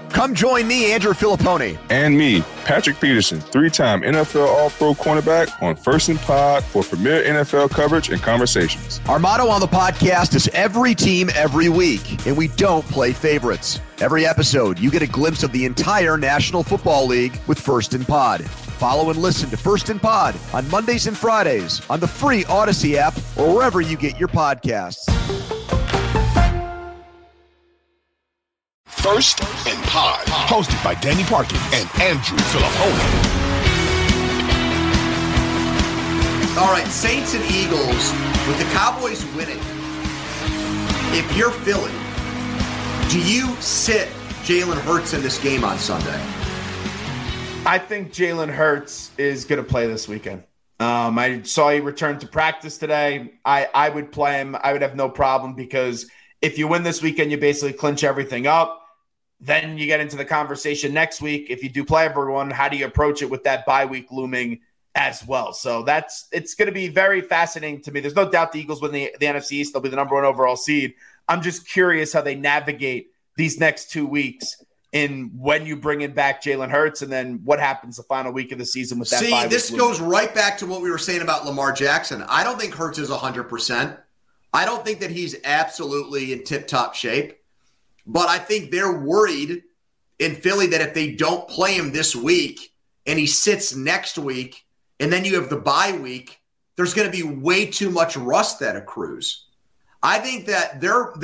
Come join me, Andrew Filipponi. And me, Patrick Peterson, 3-time NFL All-Pro cornerback on First and Pod for premier NFL coverage and conversations. Our motto on the podcast is every team, every week, and we don't play favorites. Every episode, you get a glimpse of the entire National Football League with First and Pod. Follow and listen to First and Pod on Mondays and Fridays on the free Odyssey app or wherever you get your podcasts. First and Pod, hosted by Danny Parkin and Andrew Filipponi. All right, Saints and Eagles, with the Cowboys winning, if you're Philly, do you sit Jalen Hurts in this game on Sunday? I think Jalen Hurts is going to play this weekend. I saw he returned to practice today. I would play him. I would have no problem because if you win this weekend, you basically clinch everything up. Then you get into the conversation next week. If you do play everyone, how do you approach it with that bye week looming as well? So it's going to be very fascinating to me. There's no doubt the Eagles win the NFC East. They'll be the number one overall seed. I'm just curious how they navigate these next 2 weeks in when you bring in back Jalen Hurts and then what happens the final week of the season with that bye week. This goes right back to what we were saying about Lamar Jackson. I don't think Hurts is 100%. I don't think that he's absolutely in tip-top shape. But I think they're worried in Philly that if they don't play him this week and he sits next week and then you have the bye week, there's going to be way too much rust that accrues. I think that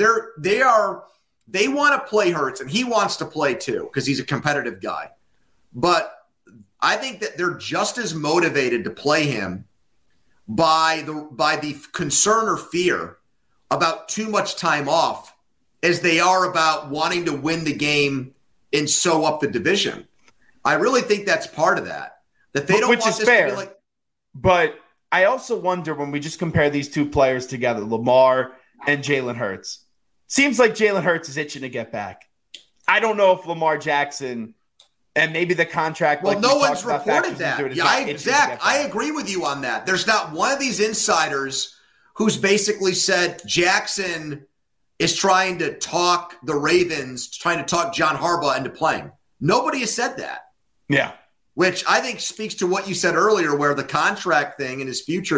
they want to play Hurts, and he wants to play too because he's a competitive guy. But I think that they're just as motivated to play him by the concern or fear about too much time off as they are about wanting to win the game and sew up the division. I really think that's part of that. That they don't Which want is this fair, to be like. But I also wonder when we just compare these two players together, Lamar and Jalen Hurts. Seems like Jalen Hurts is itching to get back. I don't know if Lamar Jackson and maybe the contract. Well, like no one's reported that. Yeah, Zach, I agree with you on that. There's not one of these insiders who's basically said Jackson is trying to talk the Ravens, trying to talk John Harbaugh into playing. Nobody has said that. Yeah. Which I think speaks to what you said earlier, where the contract thing and his future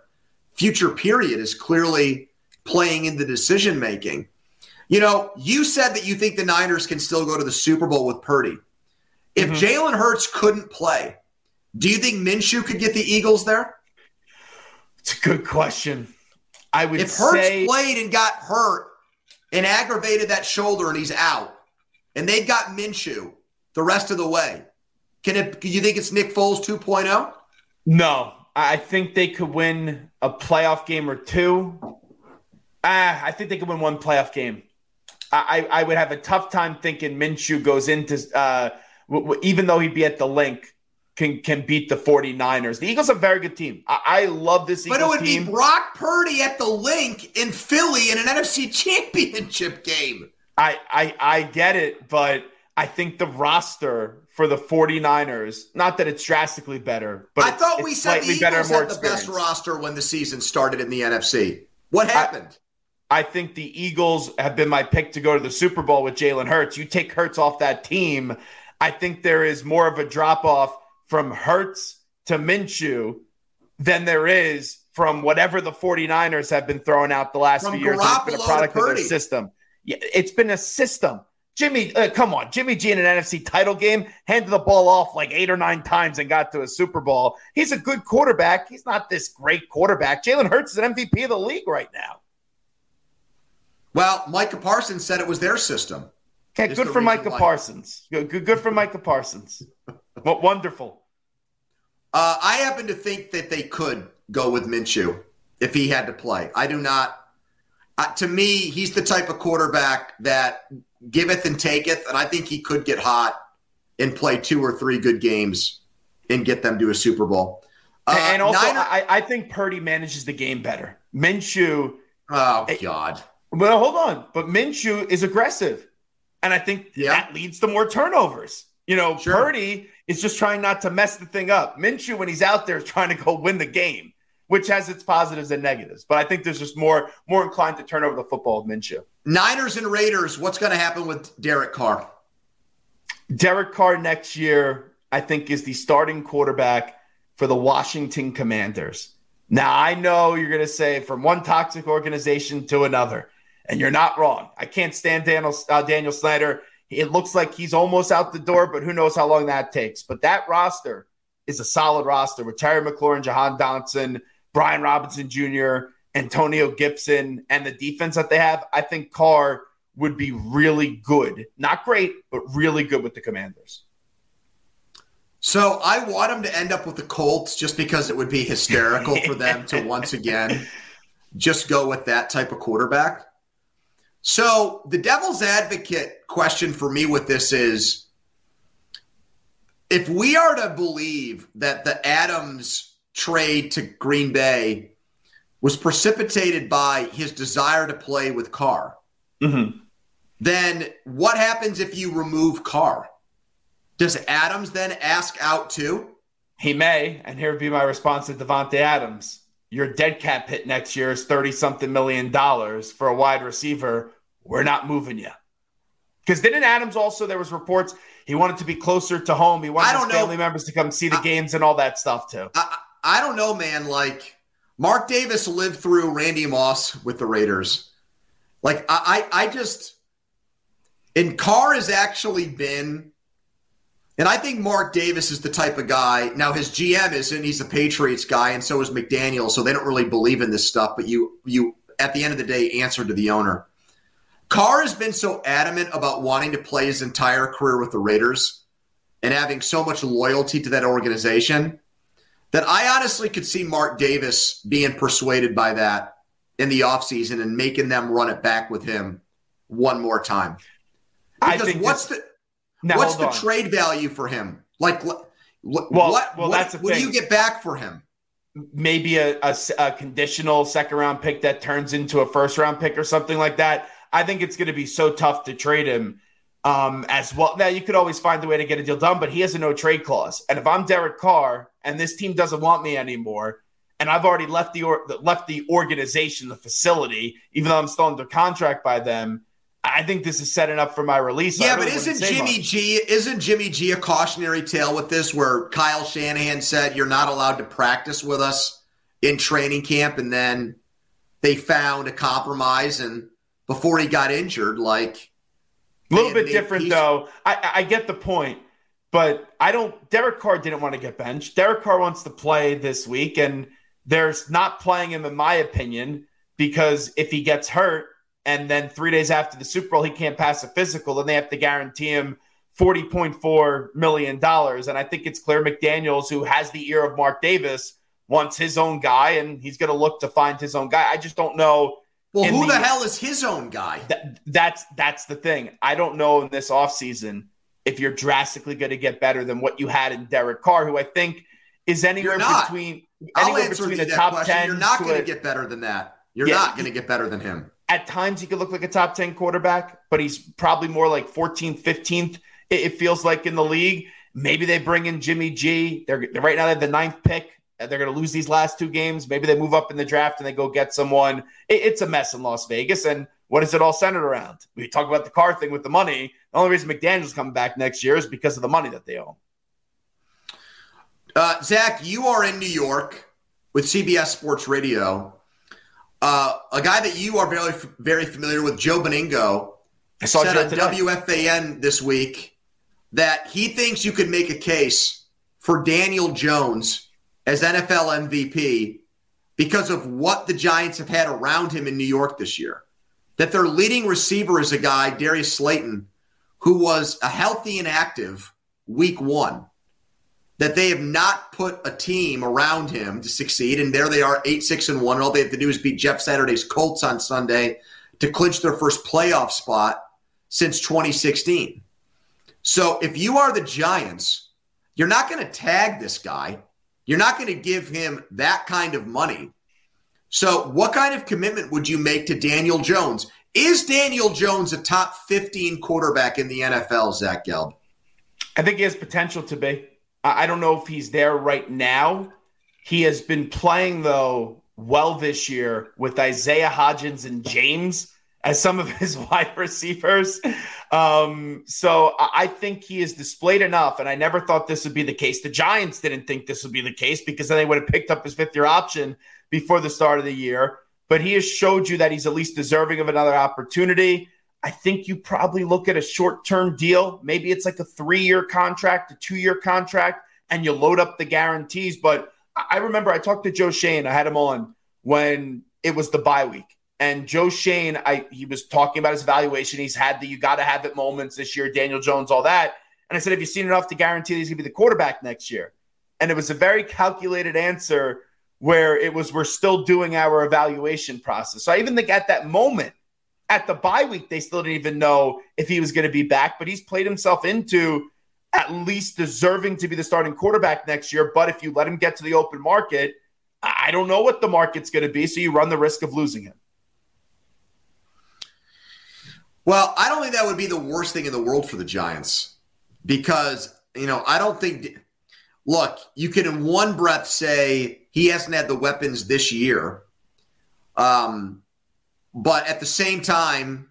period is clearly playing into decision-making. You know, you said that you think the Niners can still go to the Super Bowl with Purdy. If Jalen Hurts couldn't play, do you think Minshew could get the Eagles there? It's a good question. If Hurts played and got hurt and aggravated that shoulder and he's out, and they've got Minshew the rest of the way, do you think it's Nick Foles 2.0? No. I think they could win a playoff game or two. I think they could win one playoff game. I would have a tough time thinking Minshew goes into even though he'd be at the link, can beat the 49ers. The Eagles are a very good team. I love this Eagles team. But it would be Brock Purdy at the link in Philly in an NFC Championship game. I get it, but I think the roster for the 49ers, not that it's drastically better, but I thought we said the Eagles had the best roster when the season started in the NFC. What happened? I think the Eagles have been my pick to go to the Super Bowl with Jalen Hurts. You take Hurts off that team, I think there is more of a drop-off from Hurts to Minshew than there is from whatever the 49ers have been throwing out the last few years. It's been a product of their system. Yeah, it's been a system. Jimmy, come on. Jimmy G in an NFC title game handed the ball off like 8 or 9 times and got to a Super Bowl. He's a good quarterback. He's not this great quarterback. Jalen Hurts is an MVP of the league right now. Well, Micah Parsons said it was their system. Okay, good for Micah Parsons. Good for Micah Parsons. What wonderful. I happen to think that they could go with Minshew if he had to play. I do not. To me, he's the type of quarterback that giveth and taketh, and I think he could get hot and play 2 or 3 good games and get them to a Super Bowl. And also, I think Purdy manages the game better. Minshew. Oh, God. Well, hold on. But Minshew is aggressive. And I think that leads to more turnovers. You know, sure. Purdy is just trying not to mess the thing up. Minshew, when he's out there, is trying to go win the game, which has its positives and negatives. But I think there's just more inclined to turn over the football with Minshew. Niners and Raiders, what's going to happen with Derek Carr? Derek Carr next year, I think, is the starting quarterback for the Washington Commanders. Now, I know you're going to say from one toxic organization to another, and you're not wrong. I can't stand Daniel Snyder. It looks like he's almost out the door, but who knows how long that takes. But that roster is a solid roster with Terry McLaurin, Jahan Dotson, Brian Robinson Jr., Antonio Gibson, and the defense that they have. I think Carr would be really good. Not great, but really good with the Commanders. So I want him to end up with the Colts just because it would be hysterical for them to once again just go with that type of quarterback. So the devil's advocate question for me with this is, if we are to believe that the Adams trade to Green Bay was precipitated by his desire to play with Carr, then what happens if you remove Carr? Does Adams then ask out too? He may, and here would be my response to Devontae Adams. Your dead cap hit next year is $30-something million for a wide receiver. We're not moving you. Because didn't Adams also, there was reports, he wanted to be closer to home. He wanted his family members to come see the games and all that stuff too. I don't know, man. Like, Mark Davis lived through Randy Moss with the Raiders. Like, I just – and Carr has actually been – and I think Mark Davis is the type of guy – now his GM isn't. He's a Patriots guy, and so is McDaniel, so they don't really believe in this stuff. But you at the end of the day, answer to the owner. Carr has been so adamant about wanting to play his entire career with the Raiders and having so much loyalty to that organization that I honestly could see Mark Davis being persuaded by that in the offseason and making them run it back with him one more time. Because what's the trade value for him? Like, what do you get back for him? Maybe a conditional second-round pick that turns into a first-round pick or something like that. I think it's going to be so tough to trade him as well. Now, you could always find a way to get a deal done, but he has a no-trade clause. And if I'm Derek Carr and this team doesn't want me anymore, and I've already left the organization, the facility, even though I'm still under contract by them, I think this is setting up for my release. Yeah, but isn't Jimmy G a cautionary tale with this, where Kyle Shanahan said you're not allowed to practice with us in training camp, and then they found a compromise, and before he got injured, like a little bit different though. I get the point, but Derek Carr didn't want to get benched. Derek Carr wants to play this week, and there's not playing him, in my opinion, because if he gets hurt and then 3 days after the Super Bowl, he can't pass a physical, then they have to guarantee him $40.4 million. And I think it's clear McDaniels, who has the ear of Mark Davis, wants his own guy, and he's going to look to find his own guy. I just don't know. Well, who the hell is his own guy? That's the thing. I don't know in this offseason if you're drastically going to get better than what you had in Derek Carr, who I think is anywhere between the top 10. You're not going to get better than that. You're not going to get better than him. At times, he could look like a top 10 quarterback, but he's probably more like 14th, 15th, it feels like, in the league. Maybe they bring in Jimmy G. They're right now they have the 9th pick. They're going to lose these last 2 games. Maybe they move up in the draft and they go get someone. It's a mess in Las Vegas. And what is it all centered around? We talk about the Carr thing with the money. The only reason McDaniel's coming back next year is because of the money that they own. Zach, you are in New York with CBS Sports Radio. A guy that you are very, very familiar with, Joe Beningo, said on WFAN this week that he thinks you could make a case for Daniel Jones as NFL MVP because of what the Giants have had around him in New York this year. That their leading receiver is a guy, Darius Slayton, who was a healthy and active week 1. That they have not put a team around him to succeed, and there they are, 8-6-1, and all they have to do is beat Jeff Saturday's Colts on Sunday to clinch their first playoff spot since 2016. So if you are the Giants, you're not going to tag this guy. You're not going to give him that kind of money. So what kind of commitment would you make to Daniel Jones? Is Daniel Jones a top 15 quarterback in the NFL, Zach Gelb? I think he has potential to be. I don't know if he's there right now. He has been playing, though, well this year with Isaiah Hodgins and James as some of his wide receivers. So I think he has displayed enough, and I never thought this would be the case. The Giants didn't think this would be the case because then they would have picked up his fifth-year option before the start of the year. But he has showed you that he's at least deserving of another opportunity. I think you probably look at a short-term deal. Maybe it's like a 3-year contract, a 2-year contract, and you load up the guarantees. But I remember I talked to Joe Schoen. I had him on when it was the bye week. And Joe Schoen, he was talking about his evaluation. He's had the you got to have it moments this year, Daniel Jones, all that. And I said, have you seen enough to guarantee that he's going to be the quarterback next year? And it was a very calculated answer where it was, we're still doing our evaluation process. So I even think at that moment, at the bye week, they still didn't even know if he was going to be back. But he's played himself into at least deserving to be the starting quarterback next year. But if you let him get to the open market, I don't know what the market's going to be. So you run the risk of losing him. Well, I don't think that would be the worst thing in the world for the Giants because, I don't think – look, you can in one breath say he hasn't had the weapons this year. But at the same time,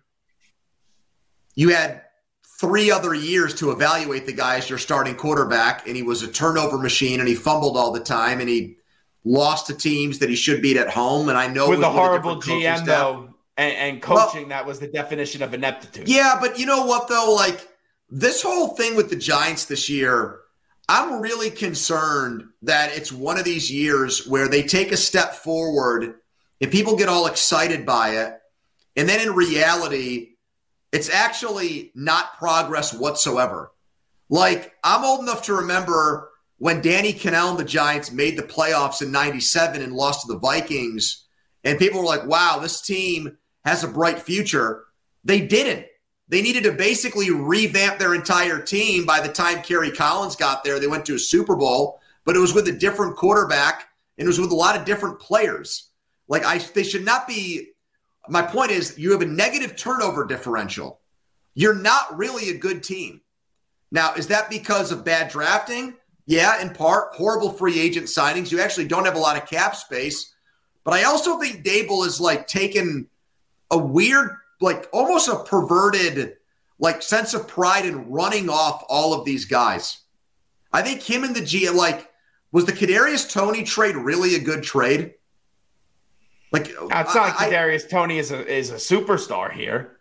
you had 3 other years to evaluate the guy as your starting quarterback, and he was a turnover machine, and he fumbled all the time, and he lost to teams that he should beat at home. And I know with a horrible GM, though. And coaching, that was the definition of ineptitude. Yeah, but you know what, though? Like, this whole thing with the Giants this year, I'm really concerned that it's one of these years where they take a step forward and people get all excited by it. And then in reality, it's actually not progress whatsoever. Like, I'm old enough to remember when Danny Cannell and the Giants made the playoffs in 97 and lost to the Vikings. And people were like, wow, this team has a bright future. They didn't. They needed to basically revamp their entire team. By the time Kerry Collins got there, they went to a Super Bowl, but it was with a different quarterback, and it was with a lot of different players. They should not be – my point is you have a negative turnover differential. You're not really a good team. Now, is that because of bad drafting? Yeah, in part. Horrible free agent signings. You actually don't have a lot of cap space. But I also think Dable is taken – a weird, almost a perverted, sense of pride in running off all of these guys. I think him and the GM, was the Kadarius Toney trade really a good trade? It's not like Kadarius Toney is a superstar here.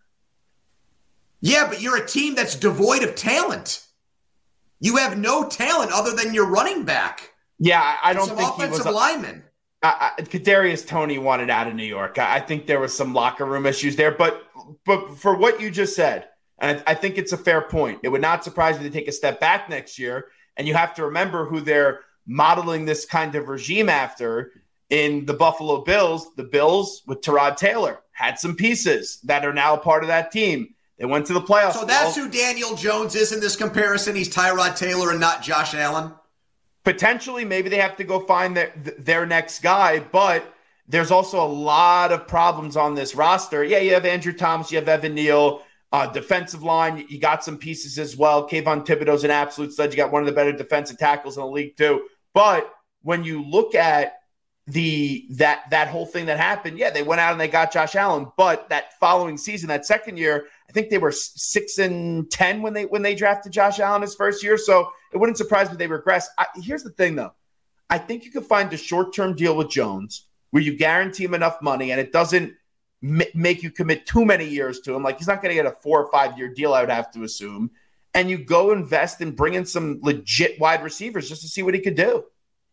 Yeah, but you're a team that's devoid of talent. You have no talent other than your running back. Yeah, I don't think he was offensive lineman. Kadarius Toney wanted out of New York. I think there was some locker room issues there. But for what you just said, and I think it's a fair point, it would not surprise me to take a step back next year. And you have to remember who they're modeling this kind of regime after in the Buffalo Bills. The Bills with Tyrod Taylor had some pieces that are now part of that team. They went to the playoffs. So that's who Daniel Jones is in this comparison. He's Tyrod Taylor and not Josh Allen. Potentially, maybe they have to go find their next guy, but there's also a lot of problems on this roster. Yeah, you have Andrew Thomas, you have Evan Neal, defensive line, you got some pieces as well. Kayvon Thibodeau's an absolute stud. You got one of the better defensive tackles in the league too. But when you look at that whole thing that happened, yeah, they went out and they got Josh Allen, but that following season, that second year, I think they were 6-10 when they drafted Josh Allen his first year. So it wouldn't surprise me if they regress. Here's the thing, though. I think you could find a short-term deal with Jones where you guarantee him enough money and it doesn't make you commit too many years to him. Like, he's not going to get a 4 or 5 year deal, I would have to assume. And you go invest and bring in some legit wide receivers just to see what he could do.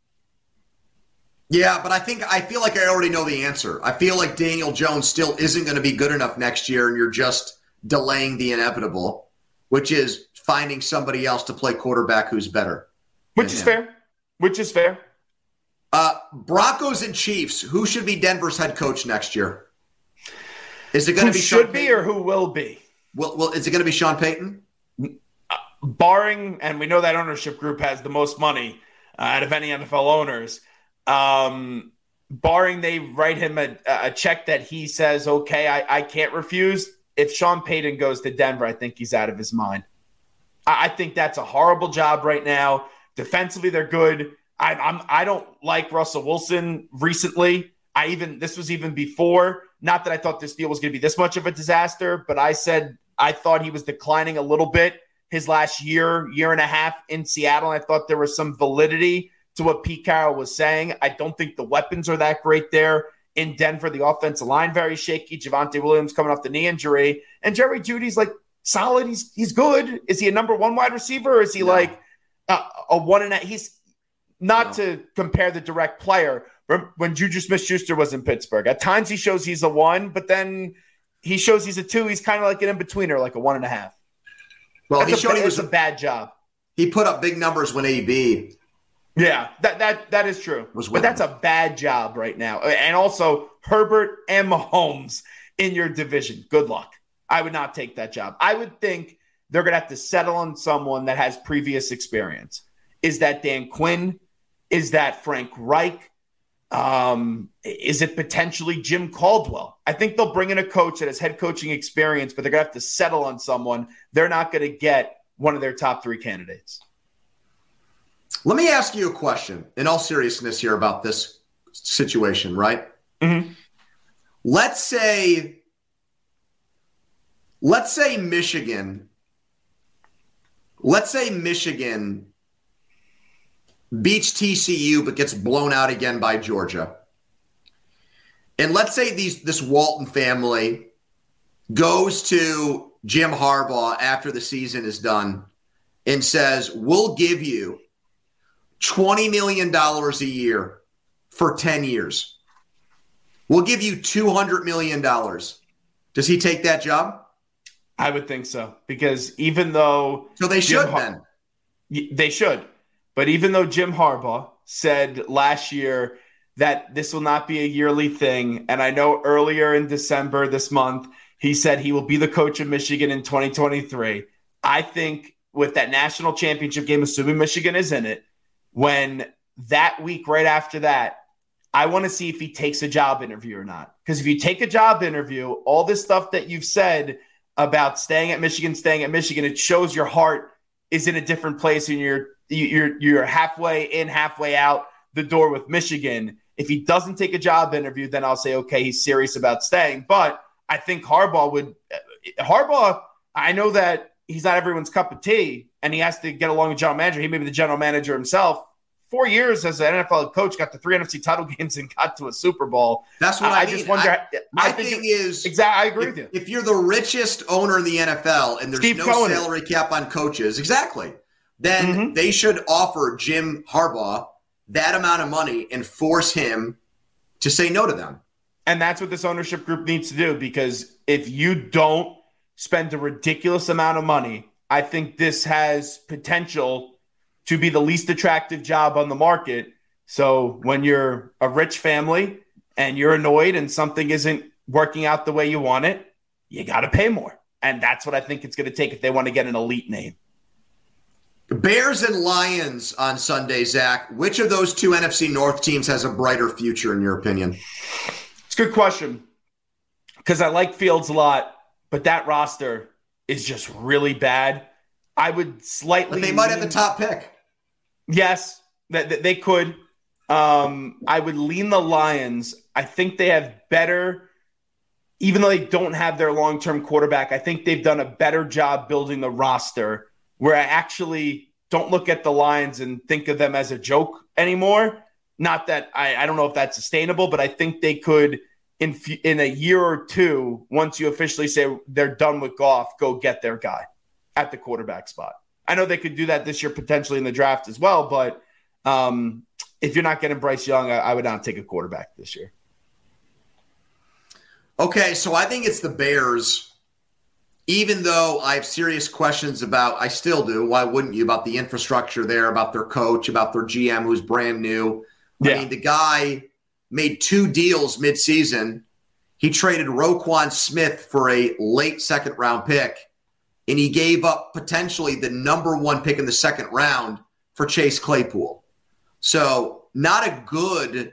Yeah, but I feel like I already know the answer. I feel like Daniel Jones still isn't going to be good enough next year, and you're just delaying the inevitable, which is finding somebody else to play quarterback who's better. Which is fair. Broncos and Chiefs. Who should be Denver's head coach next year? Is it going to be Sean Payton? Or who will be? Well, is it going to be Sean Payton? Barring, and we know that ownership group has the most money out of any NFL owners. Barring they write him a check that he says, okay, I can't refuse. If Sean Payton goes to Denver, I think he's out of his mind. I think that's a horrible job right now. Defensively, they're good. I don't like Russell Wilson recently. This was even before, not that I thought this deal was going to be this much of a disaster, but I said I thought he was declining a little bit his last year and a half in Seattle. I thought there was some validity to what Pete Carroll was saying. I don't think the weapons are that great there in Denver. The offensive line very shaky. Javonte Williams coming off the knee injury. And Jerry Jeudy's like solid. He's good. Is he a number one wide receiver, or is he like a one and a? He's not to compare the direct player. When Juju Smith-Schuster was in Pittsburgh, at times he shows he's a one, but then he shows he's a two. He's kind of like an in-betweener, like a 1.5. Well, he showed he was a bad job. He put up big numbers when AB. Yeah, that is true. But that's a bad job right now. And also, Herbert and Mahomes in your division. Good luck. I would not take that job. I would think they're going to have to settle on someone that has previous experience. Is that Dan Quinn? Is that Frank Reich? Is it potentially Jim Caldwell? I think they'll bring in a coach that has head coaching experience, but they're going to have to settle on someone. They're not going to get one of their top 3 candidates. Let me ask you a question in all seriousness here about this situation, right? Mm-hmm. Let's say Michigan beats TCU but gets blown out again by Georgia. And let's say this Walton family goes to Jim Harbaugh after the season is done and says, we'll give you $20 million a year for 10 years. We'll give you $200 million. Does he take that job? I would think so, because even though – So they should then. They should. But even though Jim Harbaugh said last year that this will not be a yearly thing, and I know earlier in December this month, he said he will be the coach of Michigan in 2023. I think with that national championship game, assuming Michigan is in it, when that week right after that, I want to see if he takes a job interview or not. Because if you take a job interview, all this stuff that you've said about staying at Michigan, it shows your heart is in a different place and you're halfway in, halfway out the door with Michigan. If he doesn't take a job interview, then I'll say, okay, he's serious about staying. But I think Harbaugh, I know that he's not everyone's cup of tea and he has to get along with general manager. He may be the general manager himself. 4 years as an NFL coach, got to 3 NFC title games and got to a Super Bowl. That's what I mean. Just wonder. My thing is, exactly. I agree with you. If you're the richest owner in the NFL and there's Steve no Cohen salary cap on coaches, exactly, then they should offer Jim Harbaugh that amount of money and force him to say no to them. And that's what this ownership group needs to do, because if you don't spend a ridiculous amount of money, I think this has potential to be the least attractive job on the market. So when you're a rich family and you're annoyed and something isn't working out the way you want it, you got to pay more. And that's what I think it's going to take if they want to get an elite name. Bears and Lions on Sunday, Zach. Which of those 2 NFC North teams has a brighter future, in your opinion? It's a good question, because I like Fields a lot, but that roster is just really bad. I would slightly – But they might have the top pick. Yes, they could. I would lean the Lions. I think they have better – even though they don't have their long-term quarterback, I think they've done a better job building the roster, where I actually don't look at the Lions and think of them as a joke anymore. Not that I don't know if that's sustainable, but I think they could, in a year or two, once you officially say they're done with Goff, go get their guy at the quarterback spot. I know they could do that this year potentially in the draft as well, but if you're not getting Bryce Young, I would not take a quarterback this year. Okay, so I think it's the Bears. Even though I have serious questions about, I still do, why wouldn't you, about the infrastructure there, about their coach, about their GM who's brand new. Yeah. I mean, the guy made 2 deals midseason. He traded Roquan Smith for a late second-round pick, and he gave up potentially the number 1 pick in the second round for Chase Claypool. So not a good,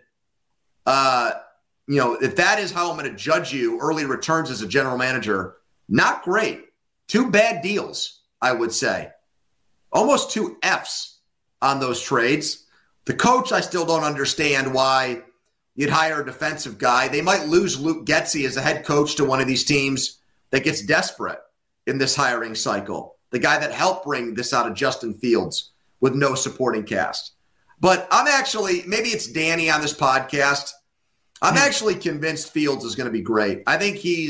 if that is how I'm going to judge you, early returns as a general manager, not great. 2 bad deals, I would say. Almost 2 Fs on those trades. The coach, I still don't understand why you'd hire a defensive guy. They might lose Luke Getsy as a head coach to one of these teams that gets desperate in this hiring cycle. The guy that helped bring this out of Justin Fields with no supporting cast. But I'm actually, maybe it's Danny on this podcast, I'm actually convinced Fields is going to be great. I think he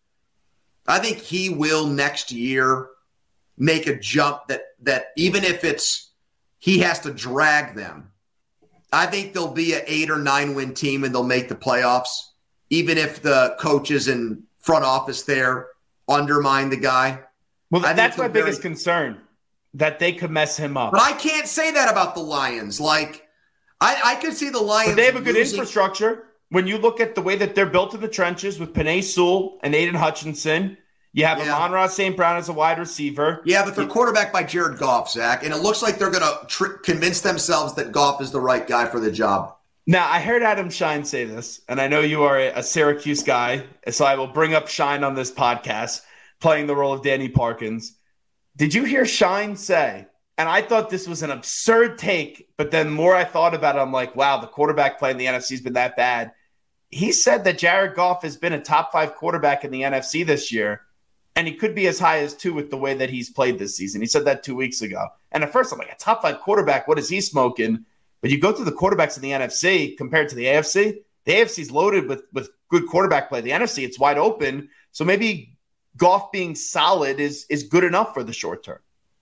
will next year make a jump that even if he has to drag them, I think they'll be an 8 or 9 win team and they'll make the playoffs, even if the coaches and front office there undermine the guy. Well, that's my biggest concern, that they could mess him up. But I can't say that about the Lions. Like, I could see the Lions. But they have a good infrastructure. When you look at the way that they're built in the trenches with Penei Sewell and Aiden Hutchinson, you have Amon-Ra St. Brown as a wide receiver. Yeah, but they're quarterbacked by Jared Goff, Zach, and it looks like they're going to convince themselves that Goff is the right guy for the job. Now, I heard Adam Schein say this, and I know you are a Syracuse guy, so I will bring up Schein on this podcast, playing the role of Danny Parkins. Did you hear Schein say, and I thought this was an absurd take, but then more I thought about it, I'm like, wow, the quarterback play in the NFC has been that bad. He said that Jared Goff has been a top 5 quarterback in the NFC this year, and he could be as high as 2 with the way that he's played this season. He said that 2 weeks ago. And at first, I'm like, a top 5 quarterback, what is he smoking? But you go through the quarterbacks in the NFC compared to the AFC. The AFC is loaded with good quarterback play. The NFC, it's wide open. So maybe Goff being solid is good enough for the short term.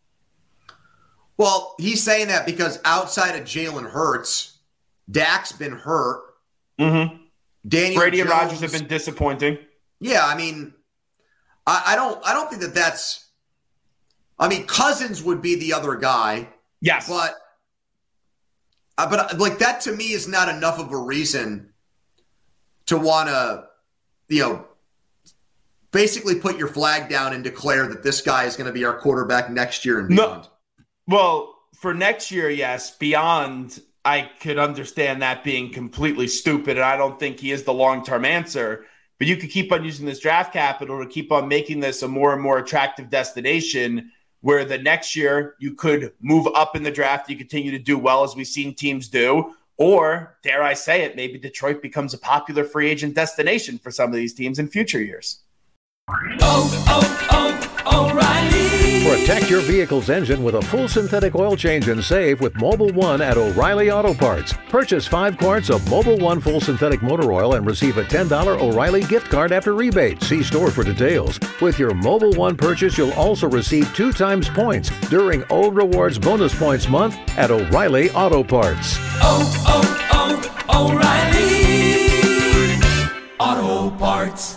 Well, he's saying that because outside of Jalen Hurts, Dak's been hurt. Mm-hmm. Daniel Brady Jones, and Rodgers have been disappointing. Yeah, I mean, I don't think that's. I mean, Cousins would be the other guy. Yes, but like that to me is not enough of a reason to want to, basically put your flag down and declare that this guy is going to be our quarterback next year and beyond. No. Well, for next year, yes. Beyond, I could understand that being completely stupid, and I don't think he is the long-term answer. But you could keep on using this draft capital to keep on making this a more and more attractive destination where the next year you could move up in the draft. You continue to do well, as we've seen teams do. Or, dare I say it, maybe Detroit becomes a popular free agent destination for some of these teams in future years. O'Reilly. Protect your vehicle's engine with a full synthetic oil change and save with Mobil 1 at O'Reilly Auto Parts. Purchase 5 quarts of Mobil 1 full synthetic motor oil and receive a $10 O'Reilly gift card after rebate. See store for details. With your Mobil 1 purchase, you'll also receive 2 times points during O Rewards Bonus Points Month at O'Reilly Auto Parts. O'Reilly Auto Parts.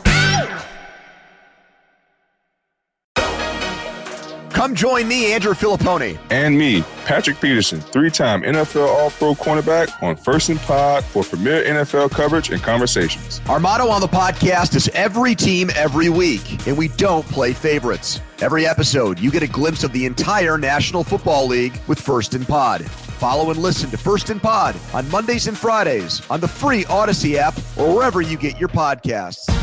Come join me, Andrew Filipponi. And me, Patrick Peterson, 3-time NFL All-Pro cornerback on First and Pod for premier NFL coverage and conversations. Our motto on the podcast is every team, every week, and we don't play favorites. Every episode, you get a glimpse of the entire National Football League with First and Pod. Follow and listen to First and Pod on Mondays and Fridays on the free Odyssey app or wherever you get your podcasts.